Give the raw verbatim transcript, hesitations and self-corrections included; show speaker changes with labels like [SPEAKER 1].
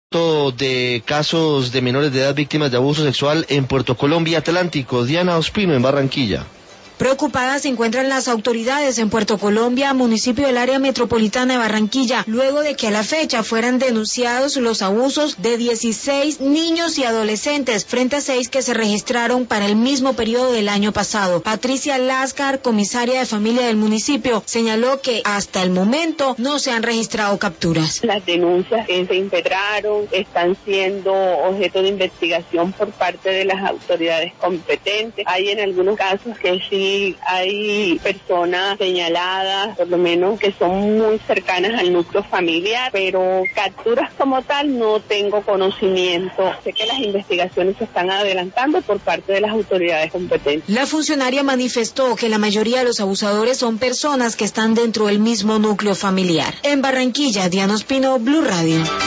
[SPEAKER 1] De casos de menores de edad víctimas de abuso sexual en Puerto Colombia Atlántico. Diana Ospino en Barranquilla.
[SPEAKER 2] Preocupadas se encuentran las autoridades en Puerto Colombia, municipio del área metropolitana de Barranquilla, luego de que a la fecha fueran denunciados los abusos de dieciséis niños y adolescentes, frente a seis que se registraron para el mismo periodo del año pasado. Patricia Láscar, comisaria de familia del municipio, señaló que hasta el momento no se han registrado capturas.
[SPEAKER 3] Las denuncias que se integraron están siendo objeto de investigación por parte de las autoridades competentes. Hay en algunos casos que sí hay personas señaladas, por lo menos que son muy cercanas al núcleo familiar, pero capturas como tal no tengo conocimiento. Sé que las investigaciones se están adelantando por parte de las autoridades competentes.
[SPEAKER 2] La funcionaria manifestó que la mayoría de los abusadores son personas que están dentro del mismo núcleo familiar. En Barranquilla, Diana Ospino, Blue Radio.